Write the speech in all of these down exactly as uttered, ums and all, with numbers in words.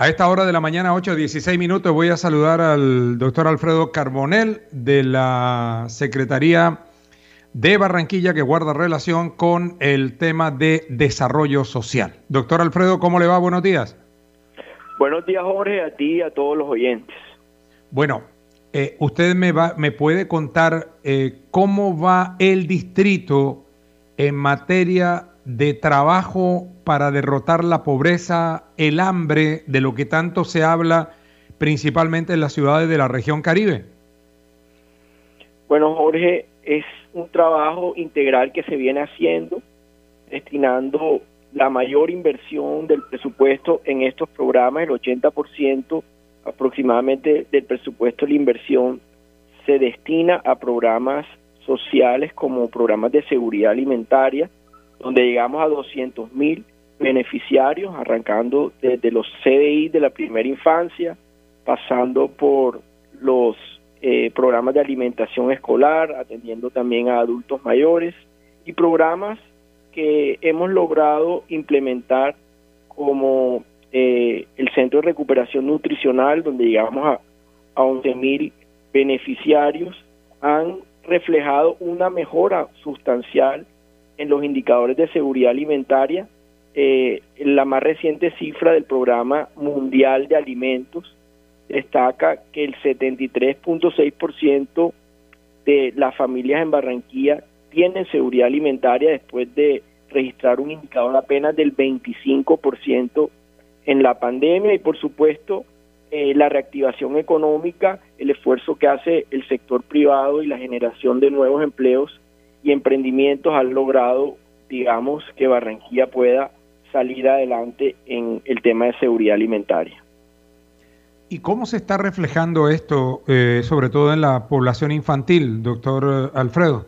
A esta hora de la mañana, ocho dieciséis minutos, voy a saludar al doctor Alfredo Carbonell de la Secretaría de Barranquilla, que guarda relación con el tema de desarrollo social. Doctor Alfredo, ¿cómo le va? Buenos días. Buenos días, Jorge, a ti y a todos los oyentes. Bueno, eh, usted me, va, me puede contar eh, cómo va el distrito en materia de trabajo para derrotar la pobreza, el hambre, de lo que tanto se habla principalmente en las ciudades de la región Caribe. Bueno, Jorge, es un trabajo integral que se viene haciendo, destinando la mayor inversión del presupuesto en estos programas. El ochenta por ciento aproximadamente del presupuesto de la inversión se destina a programas sociales como programas de seguridad alimentaria, donde llegamos a doscientos mil beneficiarios, arrancando desde los C D I de la primera infancia, pasando por los eh, programas de alimentación escolar, atendiendo también a adultos mayores, y programas que hemos logrado implementar como eh, el Centro de Recuperación Nutricional, donde llegamos a, a once mil beneficiarios, han reflejado una mejora sustancial en los indicadores de seguridad alimentaria. Eh, la más reciente cifra del Programa Mundial de Alimentos destaca que el setenta y tres punto seis por ciento de las familias en Barranquilla tienen seguridad alimentaria después de registrar un indicador apenas del veinticinco por ciento en la pandemia. Y por supuesto eh, la reactivación económica, el esfuerzo que hace el sector privado y la generación de nuevos empleos y emprendimientos han logrado, digamos, que Barranquilla pueda salir adelante en el tema de seguridad alimentaria. ¿Y cómo se está reflejando esto, eh, sobre todo en la población infantil, doctor Alfredo?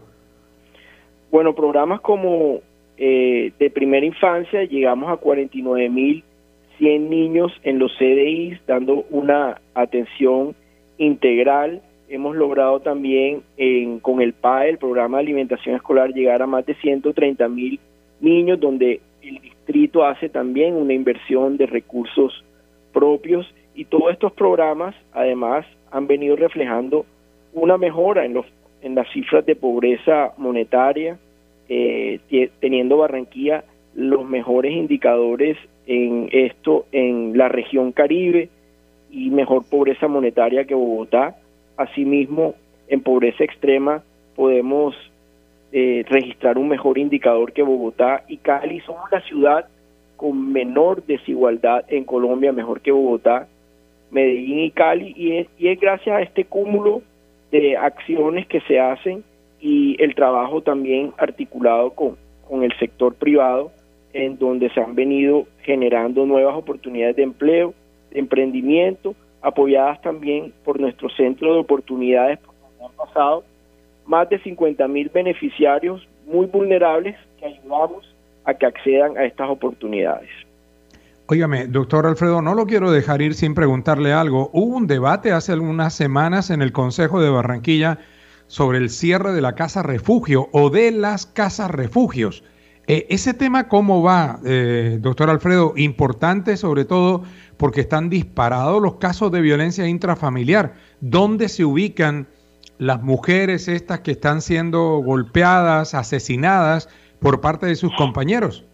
Bueno, programas como eh, de primera infancia, llegamos a cuarenta y nueve mil cien niños en los C D Is, dando una atención integral. Hemos logrado también en, con el P A E, el Programa de Alimentación Escolar, llegar a más de ciento treinta mil niños, donde el distrito hace también una inversión de recursos propios, y todos estos programas además han venido reflejando una mejora en, los, en las cifras de pobreza monetaria, eh, teniendo Barranquilla los mejores indicadores en esto en la región Caribe y mejor pobreza monetaria que Bogotá. Asimismo, en pobreza extrema podemos eh, registrar un mejor indicador que Bogotá y Cali. Somos la ciudad con menor desigualdad en Colombia, mejor que Bogotá, Medellín y Cali, y es, y es gracias a este cúmulo de acciones que se hacen y el trabajo también articulado con, con el sector privado, en donde se han venido generando nuevas oportunidades de empleo, de emprendimiento, apoyadas también por nuestro centro de oportunidades, porque han pasado más de cincuenta mil beneficiarios muy vulnerables que ayudamos a que accedan a estas oportunidades. Óigame, doctor Alfredo, no lo quiero dejar ir sin preguntarle algo. Hubo un debate hace algunas semanas en el Consejo de Barranquilla sobre el cierre de la Casa Refugio o de las Casas Refugios. Eh, ¿Ese tema cómo va, eh, doctor Alfredo? Importante sobre todo porque están disparados los casos de violencia intrafamiliar. ¿Dónde se ubican las mujeres estas que están siendo golpeadas, asesinadas por parte de sus compañeros?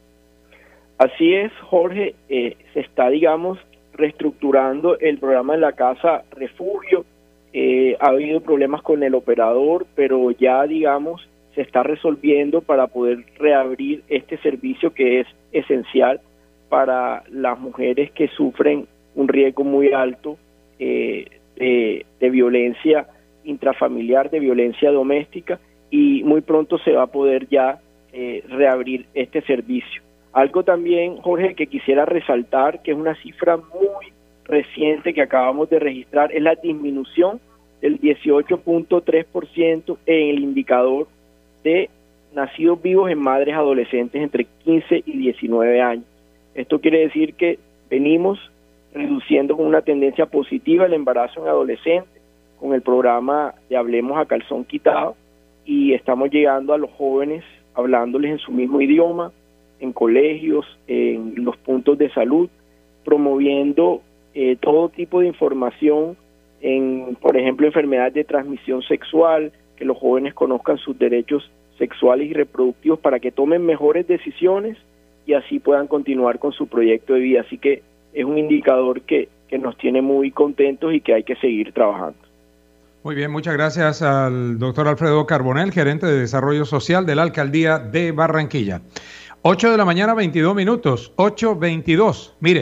Así es, Jorge, eh, se está, digamos, reestructurando el programa de la Casa Refugio. Eh, ha habido problemas con el operador, pero ya, digamos, se está resolviendo para poder reabrir este servicio que es esencial para las mujeres que sufren un riesgo muy alto eh, de, de violencia intrafamiliar, de violencia doméstica, y muy pronto se va a poder ya eh, reabrir este servicio. Algo también, Jorge, que quisiera resaltar, que es una cifra muy reciente que acabamos de registrar, es la disminución del dieciocho punto tres por ciento en el indicador de nacidos vivos en madres adolescentes entre quince y diecinueve años. Esto quiere decir que venimos reduciendo con una tendencia positiva el embarazo en adolescentes con el programa de Hablemos a Calzón Quitado, y estamos llegando a los jóvenes hablándoles en su mismo idioma, en colegios, en los puntos de salud, promoviendo eh, todo tipo de información en, por ejemplo, enfermedades de transmisión sexual, que los jóvenes conozcan sus derechos sexuales y reproductivos para que tomen mejores decisiones y así puedan continuar con su proyecto de vida. Así que es un indicador que, que nos tiene muy contentos y que hay que seguir trabajando. Muy bien, muchas gracias al doctor Alfredo Carbonell, gerente de Desarrollo Social de la Alcaldía de Barranquilla. ocho de la mañana, veintidós minutos, ocho veintidós. Mire.